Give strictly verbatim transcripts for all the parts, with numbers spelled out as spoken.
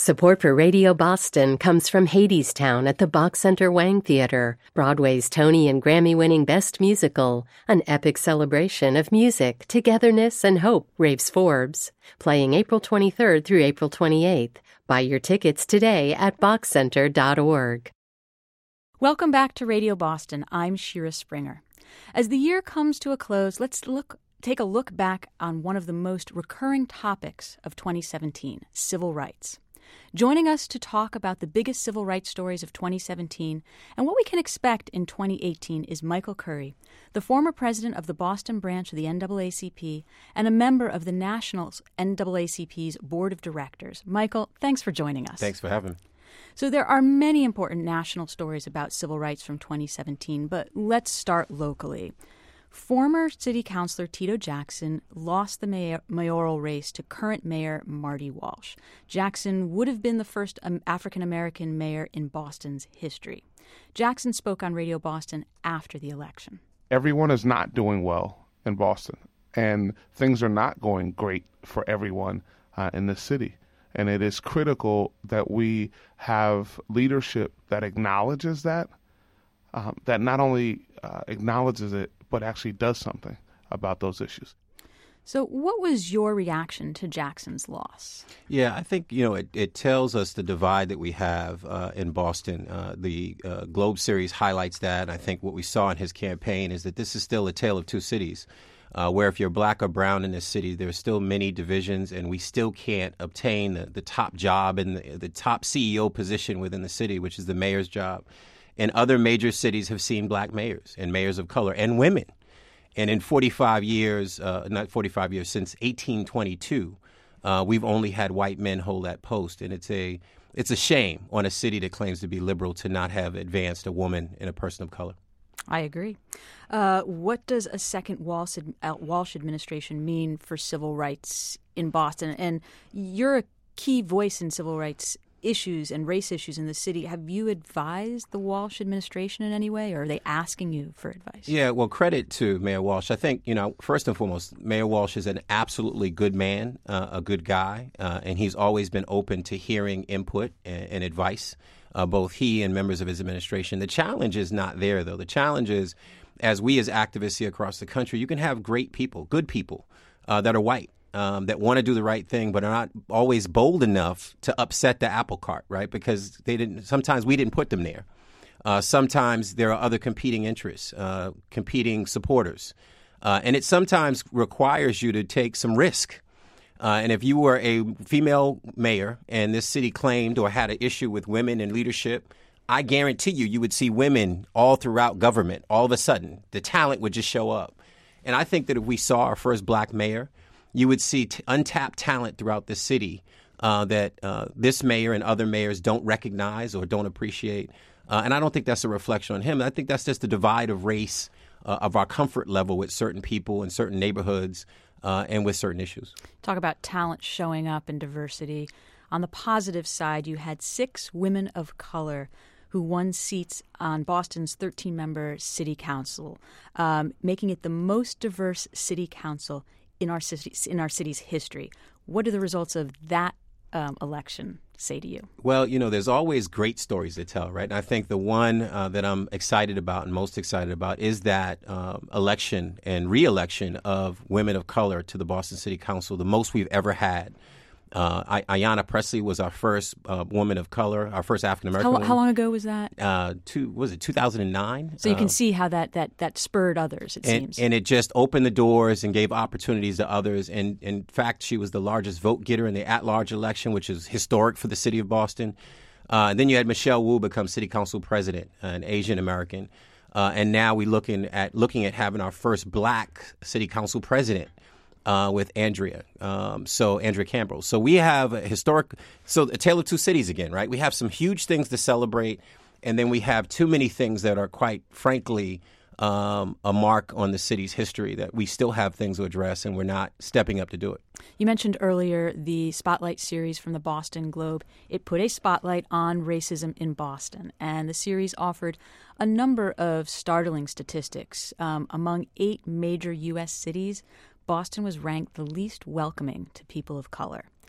Support for Radio Boston comes from Hadestown at the Bach Center Wang Theater, Broadway's Tony and Grammy-winning Best Musical, an epic celebration of music, togetherness, and hope, raves Forbes. Playing April twenty-third through April twenty-eighth. Buy your tickets today at bach center dot org. Welcome back to Radio Boston. I'm Shira Springer. As the year comes to a close, let's look take a look back on one of the most recurring topics of twenty seventeen, civil rights. Joining us to talk about the biggest civil rights stories of twenty seventeen and what we can expect in twenty eighteen is Michael Curry, the former president of the Boston branch of the N double A C P and a member of the National N double A C P's Board of Directors. Michael, thanks for joining us. Thanks for having me. So there are many important national stories about civil rights from twenty seventeen, but let's start locally. Former City Councilor Tito Jackson lost the mayor, mayoral race to current Mayor Marty Walsh. Jackson would have been the first um, African-American mayor in Boston's history. Jackson spoke on Radio Boston after the election. Everyone is not doing well in Boston, and things are not going great for everyone uh, in this city. And it is critical that we have leadership that acknowledges that, uh, that not only uh, acknowledges it, but actually does something about those issues. So what was your reaction to Jackson's loss? Yeah, I think, you know, it, it tells us the divide that we have uh, in Boston. Uh, the uh, Globe series highlights that. I think what we saw in his campaign is that this is still a tale of two cities, uh, where if you're black or brown in this city, there's still many divisions, and we still can't obtain the, the top job and the, the top C E O position within the city, which is the mayor's job. And other major cities have seen black mayors and mayors of color and women. And in forty-five years, uh, not forty-five years, since eighteen twenty-two, uh, we've only had white men hold that post. And it's a it's a shame on a city that claims to be liberal to not have advanced a woman and a person of color. I agree. Uh, what does a second Walsh, Walsh administration mean for civil rights in Boston? And you're a key voice in civil rights issues and race issues in the city. Have you advised the Walsh administration in any way, or are they asking you for advice? Yeah, well, credit to Mayor Walsh. I think, you know, first and foremost, Mayor Walsh is an absolutely good man, uh, a good guy, uh, and he's always been open to hearing input and, and advice, uh, both he and members of his administration. The challenge is not there, though. The challenge is, as we as activists here across the country, you can have great people, good people uh, that are white. Um, that want to do the right thing, but are not always bold enough to upset the apple cart, right? Because they didn't. Sometimes we didn't put them there. Uh, sometimes there are other competing interests, uh, competing supporters, uh, and it sometimes requires you to take some risk. Uh, and if you were a female mayor and this city claimed or had an issue with women in leadership, I guarantee you, you would see women all throughout government. All of a sudden, the talent would just show up. And I think that if we saw our first black mayor, you would see t- untapped talent throughout the city uh, that uh, this mayor and other mayors don't recognize or don't appreciate. Uh, and I don't think that's a reflection on him. I think that's just the divide of race, uh, of our comfort level with certain people in certain neighborhoods uh, and with certain issues. Talk about talent showing up and diversity. On the positive side, you had six women of color who won seats on Boston's thirteen-member city council, um, making it the most diverse city council in our city's, in our city's history. What do the results of that um, election say to you? Well, you know, there's always great stories to tell, right? And I think the one uh, that I'm excited about and most excited about is that um, election and re-election of women of color to the Boston City Council, the most we've ever had. Uh, Ayanna Pressley was our first uh, woman of color, our first African-American how, woman. How long ago was that? Uh, two, was it two thousand nine? So you can uh, see how that, that, that spurred others, it and, seems. And it just opened the doors and gave opportunities to others. And in fact, she was the largest vote getter in the at-large election, which is historic for the city of Boston. Uh, and then you had Michelle Wu become city council president, an Asian-American. Uh, and now we're looking at, looking at having our first black city council president. Uh, with Andrea, um, so Andrea Campbell. So we have a historic, so a tale of two cities again, right? We have some huge things to celebrate, and then we have too many things that are quite frankly um, a mark on the city's history that we still have things to address, and we're not stepping up to do it. You mentioned earlier the Spotlight series from the Boston Globe. It put a spotlight on racism in Boston, and the series offered a number of startling statistics. Um, among eight major U S cities, Boston was ranked the least welcoming to people of color.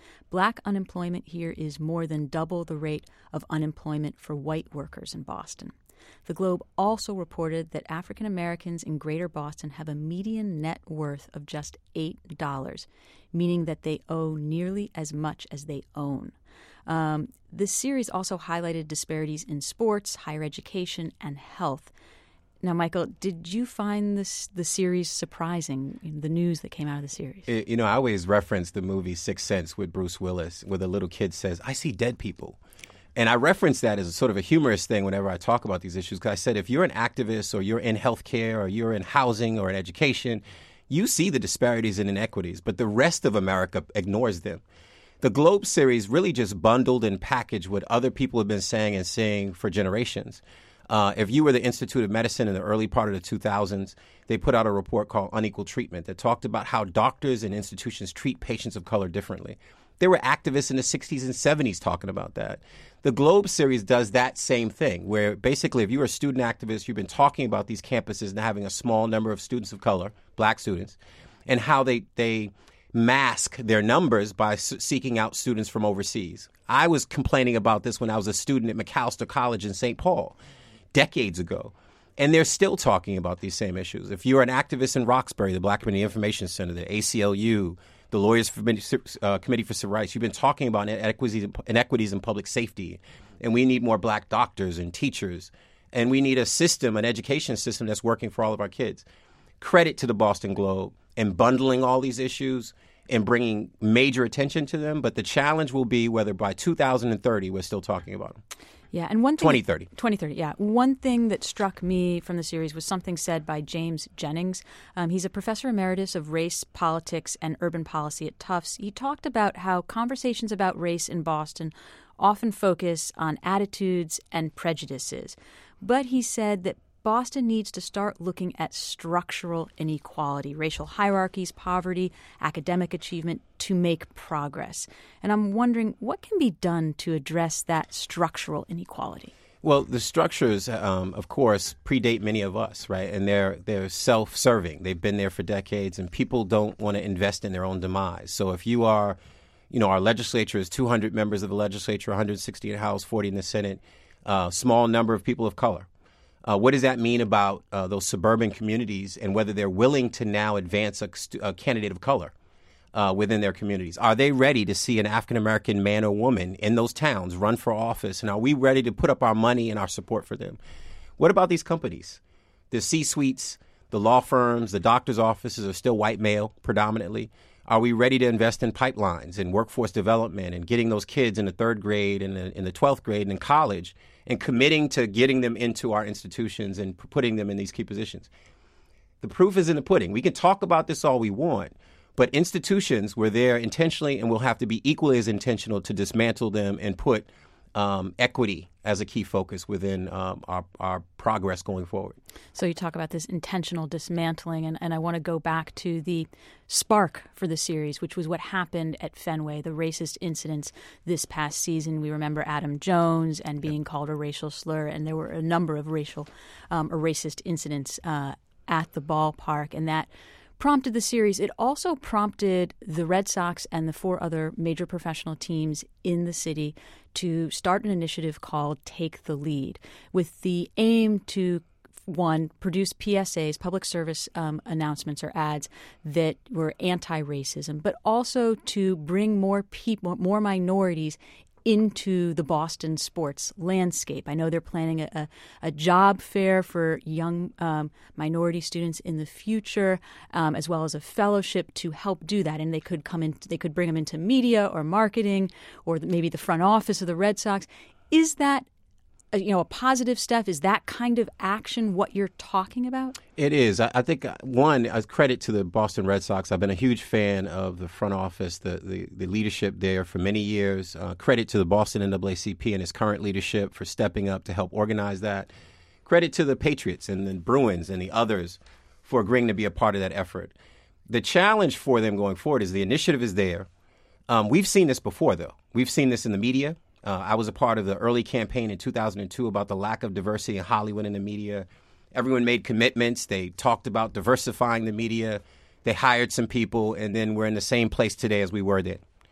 Black unemployment here is more than double the rate of unemployment for white workers in Boston. The Globe also reported that African Americans in Greater Boston have a median net worth of just eight dollars, meaning that they owe nearly as much as they own. Um, this series also highlighted disparities in sports, higher education, and health. Now, Michael, did you find this the series surprising, the news that came out of the series? You know, I always reference the movie Sixth Sense with Bruce Willis, where the little kid says, "I see dead people." And I reference that as a sort of a humorous thing whenever I talk about these issues, because I said if you're an activist or you're in healthcare or you're in housing or in education, you see the disparities and inequities, but the rest of America ignores them. The Globe series really just bundled and packaged what other people have been saying and saying for generations. Uh, if you were the Institute of Medicine in the early part of the two thousands, they put out a report called Unequal Treatment that talked about how doctors and institutions treat patients of color differently. There were activists in the sixties and seventies talking about that. The Globe series does that same thing, where basically if you're a student activist, you've been talking about these campuses and having a small number of students of color, black students, and how they, they mask their numbers by s- seeking out students from overseas. I was complaining about this when I was a student at Macalester College in Saint Paul decades ago. And they're still talking about these same issues. If you're an activist in Roxbury, the Black Community Information Center, the A C L U, the Lawyers for, uh, Committee for Civil Rights, you've been talking about inequities, inequities in public safety. And we need more black doctors and teachers. And we need a system, an education system that's working for all of our kids. Credit to the Boston Globe in bundling all these issues and bringing major attention to them. But the challenge will be whether by two thousand thirty we're still talking about them. Yeah, and one thing twenty thirty. twenty thirty, yeah. One thing that struck me from the series was something said by James Jennings. Um, he's a professor emeritus of race, politics, and urban policy at Tufts. He talked about how conversations about race in Boston often focus on attitudes and prejudices. But he said that Boston needs to start looking at structural inequality, racial hierarchies, poverty, academic achievement to make progress. And I'm wondering what can be done to address that structural inequality? Well, the structures, um, of course, predate many of us, right? And they're they're self-serving. They've been there for decades, and people don't want to invest in their own demise. So if you are, you know, our legislature is two hundred members of the legislature, one hundred sixty in the House, forty in the Senate, uh, small number of people of color. Uh, what does that mean about uh, those suburban communities and whether they're willing to now advance a, a candidate of color uh, within their communities? Are they ready to see an African-American man or woman in those towns run for office? And are we ready to put up our money and our support for them? What about these companies? The C-suites, the law firms, the doctor's offices are still white male predominantly. Are we ready to invest in pipelines and workforce development and getting those kids in the third grade and the, in the twelfth grade and in college and committing to getting them into our institutions and p- putting them in these key positions? The proof is in the pudding. We can talk about this all we want, but institutions were there intentionally and will have to be equally as intentional to dismantle them and put um, equity as a key focus within um, our, our progress going forward. So you talk about this intentional dismantling, and, and I want to go back to the spark for the series, which was what happened at Fenway, the racist incidents this past season. We remember Adam Jones and being yep. called a racial slur, and there were a number of racial um, or racist incidents uh, at the ballpark, and that prompted the series. It also prompted the Red Sox and the four other major professional teams in the city to start an initiative called Take the Lead, with the aim to, one, produce P S As, public service um, announcements or ads that were anti-racism, but also to bring more people, more minorities into the Boston sports landscape. I know they're planning a, a, a job fair for young um, minority students in the future, um, as well as a fellowship to help do that. And they could come in, they could bring them into media or marketing, or maybe the front office of the Red Sox. Is that you know, a positive step? Is that kind of action what you're talking about? It is. I, I think, one, as credit to the Boston Red Sox. I've been a huge fan of the front office, the, the, the leadership there for many years. Uh, credit to the Boston N double A C P and its current leadership for stepping up to help organize that. Credit to the Patriots and the Bruins and the others for agreeing to be a part of that effort. The challenge for them going forward is the initiative is there. Um, we've seen this before, though. We've seen this in the media. Uh, I was a part of the early campaign in two thousand two about the lack of diversity in Hollywood in the media. Everyone made commitments. They talked about diversifying the media. They hired some people, and then we're in the same place today as we were then.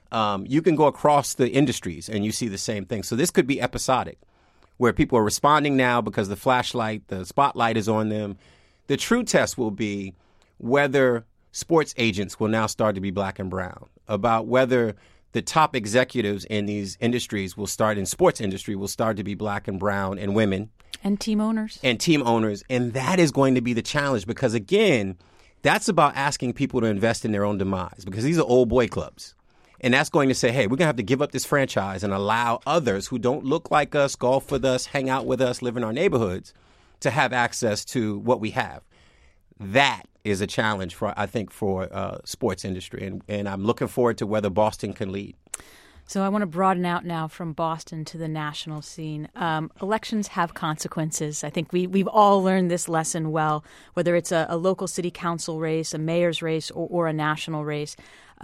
Um, you can go across the industries and you see the same thing. So this could be episodic, where people are responding now because the flashlight, the spotlight is on them. The true test will be whether sports agents will now start to be black and brown, about whether the top executives in these industries will start, in sports industry, will start to be black and brown and women. And team owners. And team owners. And that is going to be the challenge because, again, that's about asking people to invest in their own demise because these are old boy clubs. And that's going to say, hey, we're going to have to give up this franchise and allow others who don't look like us, golf with us, hang out with us, live in our neighborhoods, to have access to what we have. That is a challenge, for I think, for uh, sports industry. And, and I'm looking forward to whether Boston can lead. So I want to broaden out now from Boston to the national scene. Um, elections have consequences. I think we, we've all learned this lesson well, whether it's a, a local city council race, a mayor's race, or, or a national race.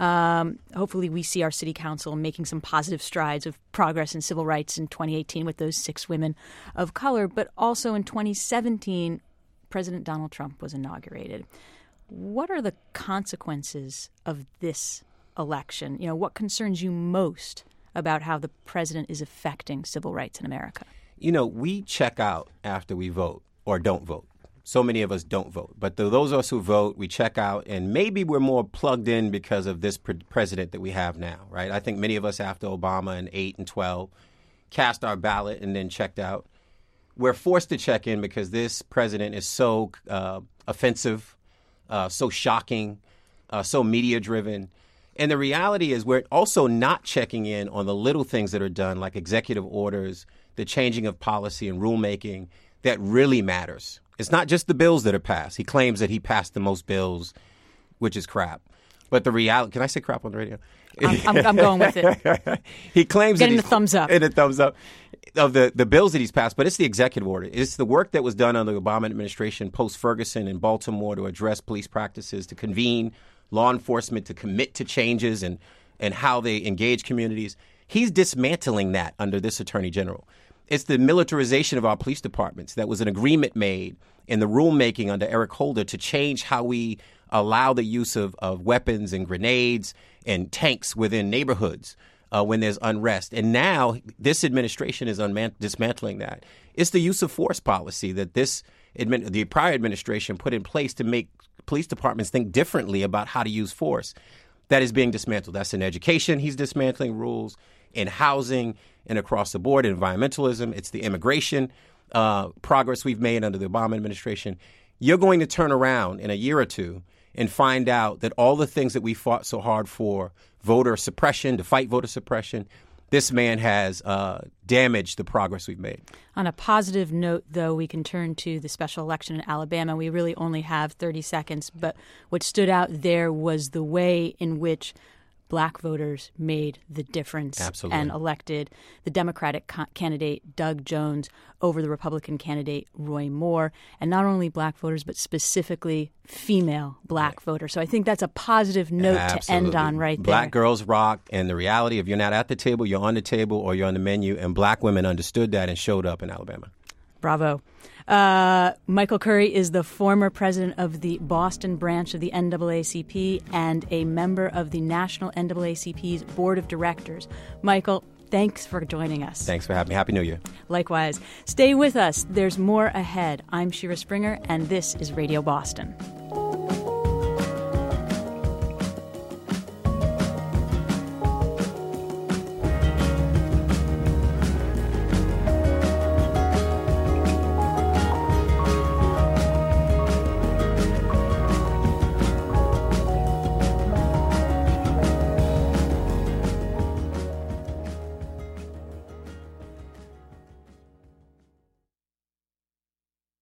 Um, hopefully we see our city council making some positive strides of progress in civil rights in twenty eighteen with those six women of color. But also in twenty seventeen, President Donald Trump was inaugurated. What are the consequences of this election? You know, what concerns you most about how the president is affecting civil rights in America? You know, we check out after we vote or don't vote. So many of us don't vote. But the, those of us who vote, we check out, and maybe we're more plugged in because of this pre- president that we have now, right? I think many of us after Obama in eight and twelve cast our ballot and then checked out. We're forced to check in because this president is so uh, offensive, uh, so shocking, uh, so media-driven. And the reality is we're also not checking in on the little things that are done, like executive orders, the changing of policy and rulemaking, that really matters. It's not just the bills that are passed. He claims that he passed the most bills, which is crap. But the reality, can I say crap on the radio? I'm, I'm, I'm going with it. He claims Getting that the thumbs up. And the thumbs up of the, the bills that he's passed, but it's the executive order. It's the work that was done under the Obama administration post-Ferguson in Baltimore to address police practices, to convene law enforcement, to commit to changes and, and how they engage communities. He's dismantling that under this attorney general. It's the militarization of our police departments. That was an agreement made in the rulemaking under Eric Holder to change how we allow the use of, of weapons and grenades and tanks within neighborhoods uh, when there's unrest. And now this administration is unman- dismantling that. It's the use of force policy that this admin- the prior administration put in place to make police departments think differently about how to use force. That is being dismantled. That's in education. He's dismantling rules in housing and across the board, environmentalism. It's the immigration uh, progress we've made under the Obama administration. You're going to turn around in a year or two and find out that all the things that we fought so hard for, voter suppression, to fight voter suppression, this man has uh, damaged the progress we've made. On a positive note, though, we can turn to the special election in Alabama. We really only have thirty seconds, but what stood out there was the way in which black voters made the difference. Absolutely. And elected the Democratic co- candidate Doug Jones over the Republican candidate Roy Moore. And not only black voters, but specifically female black right. voters. So I think that's a positive note Absolutely. To end on right black there. Black girls rock. And the reality, if you're not at the table, you're on the table or you're on the menu. And black women understood that and showed up in Alabama. Bravo. Uh, Michael Curry is the former president of the Boston branch of the N double A C P and a member of the National N double A C P's board of directors. Michael, thanks for joining us. Thanks for having me. Happy New Year. Likewise. Stay with us. There's more ahead. I'm Shira Springer, and this is Radio Boston.